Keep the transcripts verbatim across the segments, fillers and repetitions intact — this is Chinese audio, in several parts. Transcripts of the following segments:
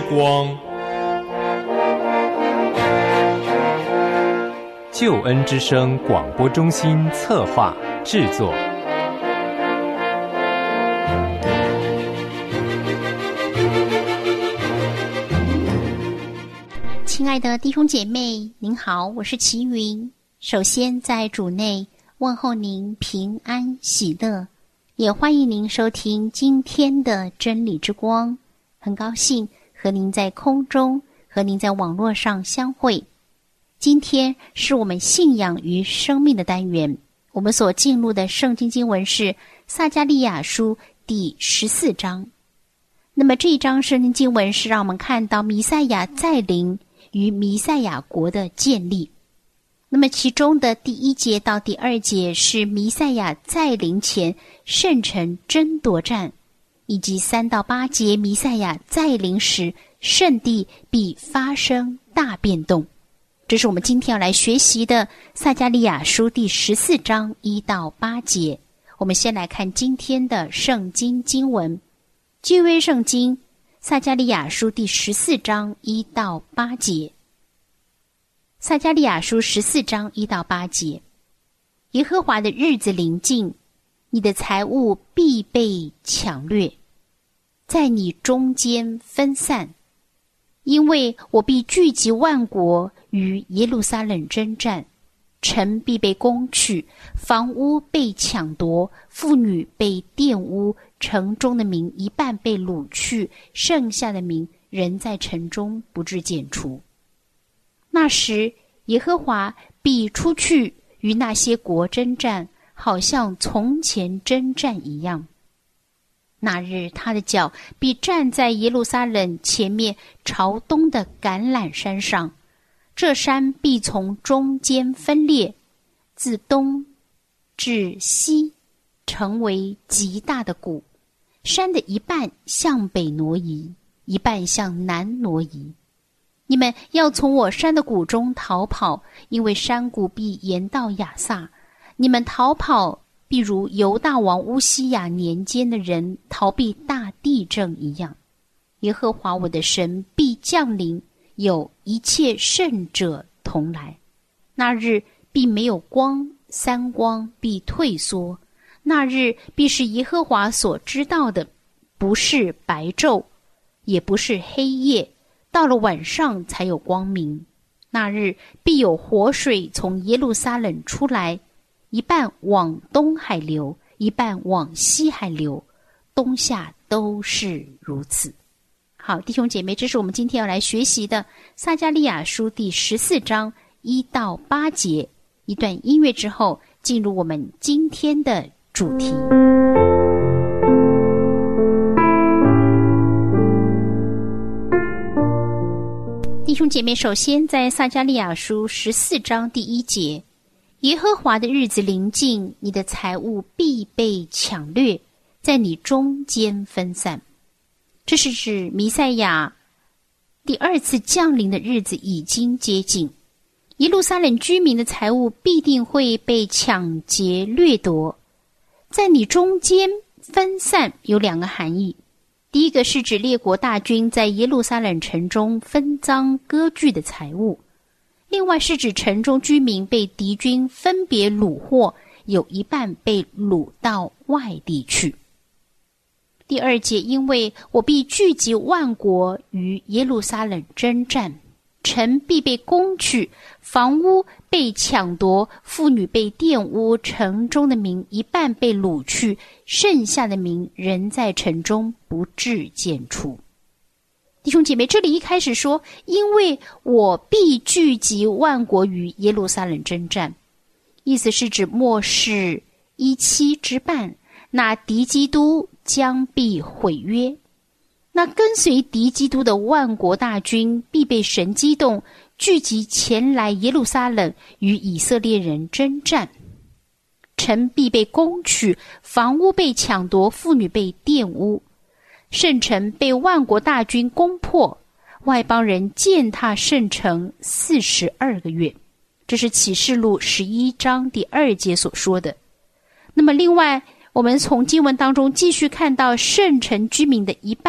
光。救恩之声广播中心策划制作。 亲爱的弟兄姐妹，您好，我是齐云。首先在主内问候您平安喜乐，也欢迎您收听今天的真理之光。很高兴和您在空中，和您在网络上相会。今天是我们信仰与生命的单元，我们所进入的圣经经文是撒迦利亚书第十四章。那么这一章圣经经文是让我们看到弥赛亚再临与弥赛亚国的建立。那么其中的第一节到第二节是弥赛亚再临前圣城争夺战，以及三到八节弥赛亚再临时圣地必发生大变动。这是我们今天要来学习的撒迦利亚书第十四章一到八节。我们先来看今天的圣经经文，旧约圣经撒迦利亚书第十四章一到八节。撒迦利亚书十四章一到八节，耶和华的日子临近，你的财物必被抢掠，在你中间分散，因为我必聚集万国与耶路撒冷征战，城必被攻取，房屋被抢夺，妇女被玷污，城中的民一半被掳去，剩下的民仍在城中不致剪除。那时耶和华必出去与那些国征战，好像从前征战一样。那日他的脚必站在耶路撒冷前面朝东的橄榄山上，这山必从中间分裂，自东至西成为极大的谷，山的一半向北挪移，一半向南挪移。你们要从我山的谷中逃跑，因为山谷必延到亚萨。你们逃跑必如犹大王乌西雅年间的人逃避大地震一样。耶和华我的神必降临，有一切圣者同来。那日必没有光，三光必退缩。那日必是耶和华所知道的，不是白昼，也不是黑夜，到了晚上才有光明。那日必有活水从耶路撒冷出来，一半往东海流，一半往西海流，冬夏都是如此。好，弟兄姐妹，这是我们今天要来学习的撒迦利亚书第十四章一到八节。一段音乐之后，进入我们今天的主题。弟兄姐妹，首先在撒迦利亚书十四章第一节，耶和华的日子临近，你的财物必被抢掠，在你中间分散。这是指弥赛亚第二次降临的日子已经接近，耶路撒冷居民的财物必定会被抢劫掠夺。在你中间分散有两个含义，第一个是指列国大军在耶路撒冷城中分赃割据的财物，另外是指城中居民被敌军分别掳获，有一半被掳到外地去。第二节，因为我必聚集万国与耶路撒冷征战，城必被攻取，房屋被抢夺，妇女被玷污，城中的民一半被掳去，剩下的民仍在城中不致剪除。弟兄姐妹，这里一开始说，因为我必聚集万国与耶路撒冷征战，意思是指末世一期之半，那敌基督将必毁约。那跟随敌基督的万国大军必被神激动，聚集前来耶路撒冷与以色列人征战。城必被攻取，房屋被抢夺，妇女被玷污，圣城被万国大军攻破，外邦人践踏圣城四十二个月。这是启示录十一章第二节所说的。那么另外，我们从经文当中继续看到圣城居民的一半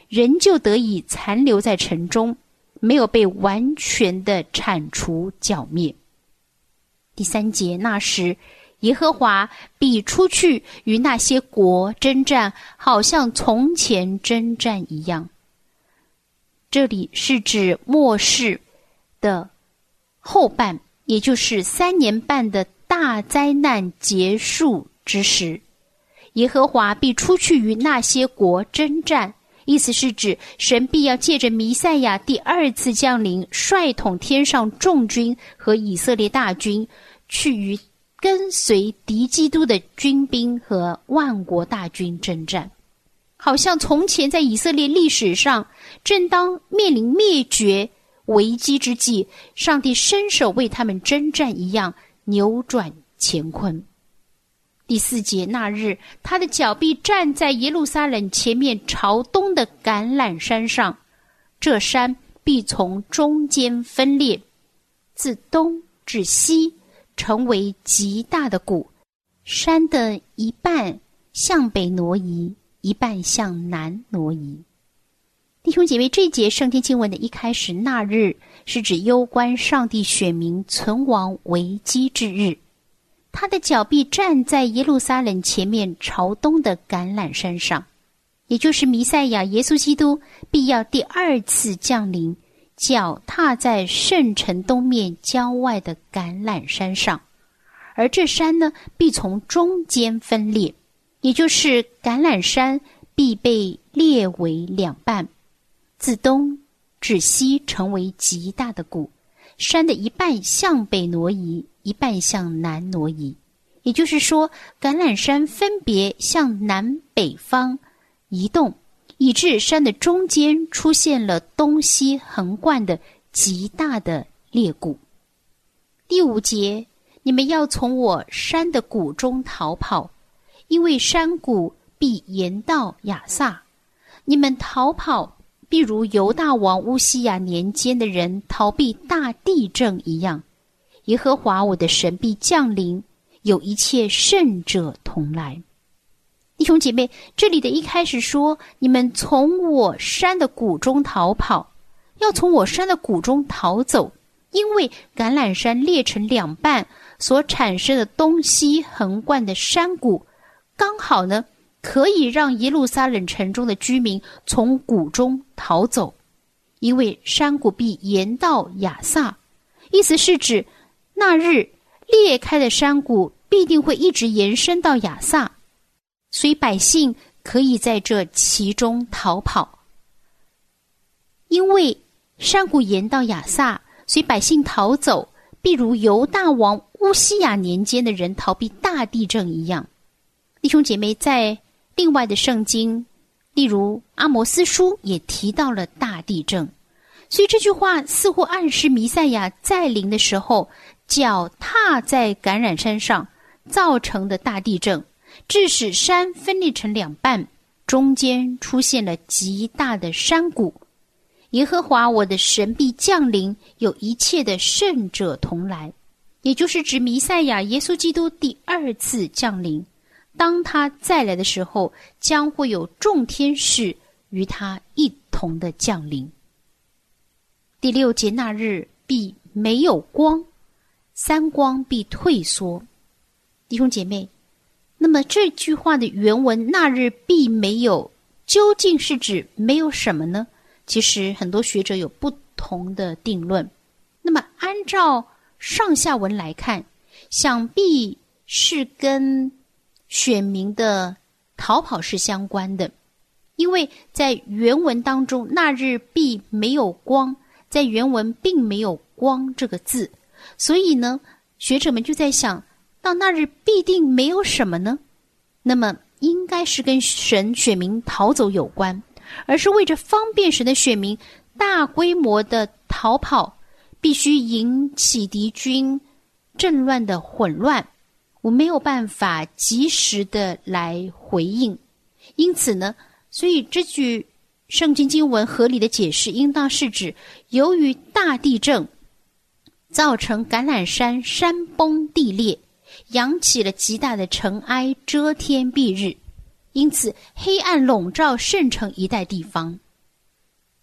仍旧得以残留在城中，没有被完全的铲除剿灭。第三节，那时耶和华必出去与那些国征战，好像从前征战一样。这里是指末世的后半，也就是三年半的大灾难结束之时，耶和华必出去与那些国征战，意思是指神必要借着弥赛亚第二次降临，率统天上众军和以色列大军，去与跟随敌基督的军兵和万国大军征战。好像从前在以色列历史上，正当面临灭绝危机之际，上帝伸手为他们征战一样，扭转乾坤。第四节，那日他的脚必站在耶路撒冷前面朝东的橄榄山上，这山必从中间分裂，自东至西成为极大的谷，山的一半向北挪移，一半向南挪移。弟兄姐妹，这一节圣经经文的一开始，那日是指攸关上帝选民存亡危机之日。他的脚必站在耶路撒冷前面朝东的橄榄山上，也就是弥赛亚耶稣基督必要第二次降临，脚踏在圣城东面郊外的橄榄山上。而这山呢，必从中间分裂，也就是橄榄山必被裂为两半，自东至西成为极大的谷，山的一半向北挪移，一半向南挪移。也就是说，橄榄山分别向南北方移动，以致山的中间出现了东西横贯的极大的裂谷。第五节，你们要从我山的谷中逃跑，因为山谷必延到亚萨。你们逃跑，必如犹大王乌西亚年间的人逃避大地震一样。耶和华我的神必降临，有一切圣者同来。弟兄姐妹，这里的一开始说，你们从我山的谷中逃跑，要从我山的谷中逃走，因为橄榄山裂成两半所产生的东西横贯的山谷，刚好呢可以让耶路撒冷城中的居民从谷中逃走，因为山谷必延到亚萨。意思是指那日裂开的山谷必定会一直延伸到亚萨，所以百姓可以在这其中逃跑。因为山谷延到亚萨，所以百姓逃走，必如犹大王乌西亚年间的人逃避大地震一样。弟兄姐妹，在另外的圣经，例如阿摩斯书也提到了大地震，所以这句话似乎暗示弥赛亚再临的时候，脚踏在橄榄山上造成的大地震，致使山分裂成两半，中间出现了极大的山谷。耶和华我的神必降临，有一切的圣者同来，也就是指弥赛亚耶稣基督第二次降临。当他再来的时候，将会有众天使与他一同的降临。第六节，那日必没有光，三光必退缩。弟兄姐妹，那么这句话的原文那日必没有，究竟是指没有什么呢？其实很多学者有不同的定论。那么按照上下文来看，想必是跟选民的逃跑是相关的，因为在原文当中，那日必没有光，在原文并没有光这个字，所以呢，学者们就在想，到那日必定没有什么呢？那么应该是跟神选民逃走有关，而是为着方便神的选民大规模的逃跑，必须引起敌军阵乱的混乱，我没有办法及时的来回应。因此呢，所以这句圣经经文合理的解释应当是指，由于大地震造成橄榄山山崩地裂，扬起了极大的尘埃，遮天蔽日，因此黑暗笼罩圣城一带地方。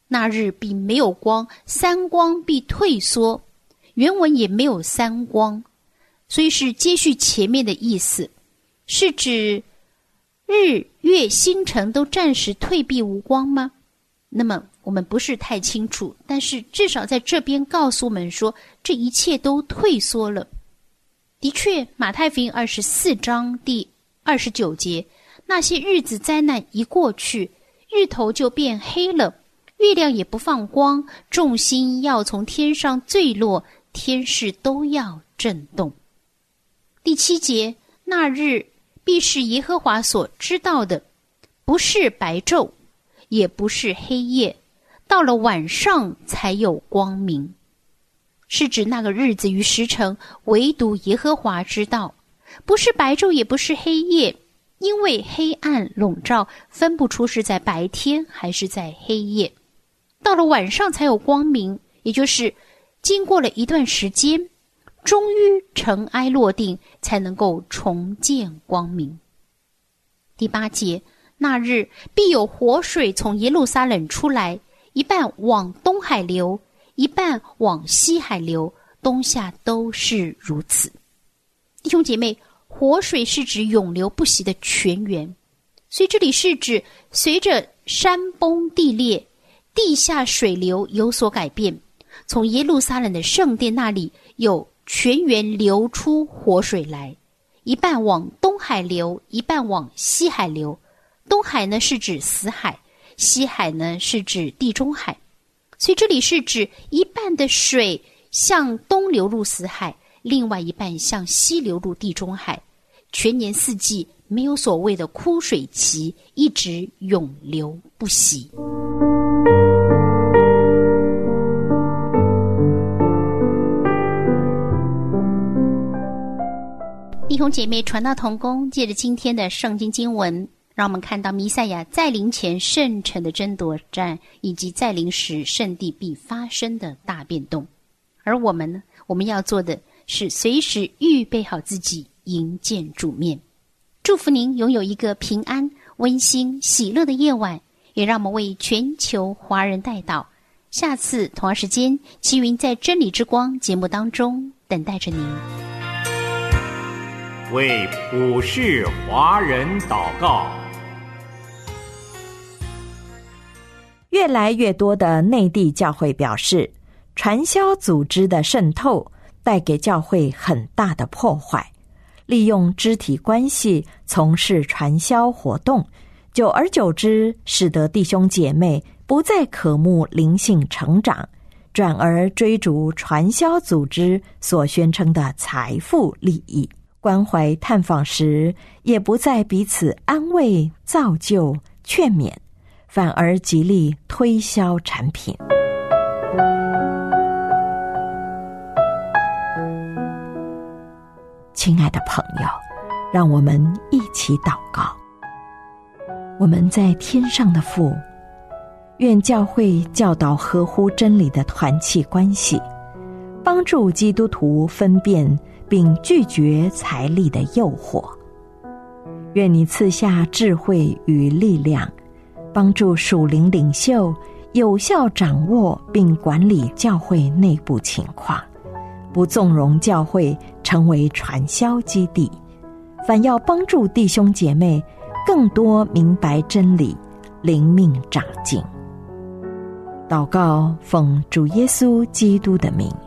那日必没有光，三光必退缩。原文也没有三光，所以是接续前面的意思，是指日月星辰都暂时退避无光吗？那么我们不是太清楚，但是至少在这边告诉我们说，这一切都退缩了。的确，马太福音二十四章第二十九节，那些日子灾难一过去，日头就变黑了，月亮也不放光，众星要从天上坠落，天势都要震动。第七节，那日必是耶和华所知道的，不是白昼，也不是黑夜，到了晚上才有光明。是指那个日子与时辰，唯独耶和华知道，不是白昼，也不是黑夜，因为黑暗笼罩，分不出是在白天还是在黑夜。到了晚上才有光明，也就是经过了一段时间，终于尘埃落定，才能够重见光明。第八节，那日必有活水从耶路撒冷出来，一半往东海流，一半往西海流，东夏都是如此。弟兄姐妹，活水是指永流不息的泉源，所以这里是指随着山崩地裂，地下水流有所改变，从耶路撒冷的圣殿那里有泉源流出活水来，一半往东海流，一半往西海流。东海呢是指死海，西海呢是指地中海，所以这里是指一半的水向东流入死海，另外一半向西流入地中海，全年四季没有所谓的枯水期，一直永流不息。弟兄姐妹，传道同工，借着今天的圣经经文，让我们看到弥赛亚再临前圣城的争夺战，以及再临时圣地必发生的大变动。而我们呢，我们要做的是随时预备好自己，迎见主面。祝福您拥有一个平安、温馨、喜乐的夜晚，也让我们为全球华人代祷。下次同样时间，齐云在真理之光节目当中等待着您。 为普世华人祷告。 越来越多的内地教会表示，传销组织的渗透带给教会很大的破坏，利用肢体关系从事传销活动，久而久之，使得弟兄姐妹不再渴慕灵性成长，转而追逐传销组织所宣称的财富利益。关怀探访时，也不再彼此安慰、造就、劝勉，反而极力推销产品。亲爱的朋友，让我们一起祷告。我们在天上的父，愿教会教导合乎真理的团契关系，帮助基督徒分辨并拒绝财力的诱惑。愿你赐下智慧与力量，帮助属灵领袖有效掌握并管理教会内部情况，不纵容教会成为传销基地，反要帮助弟兄姐妹更多明白真理，灵命长进。祷告奉主耶稣基督的名，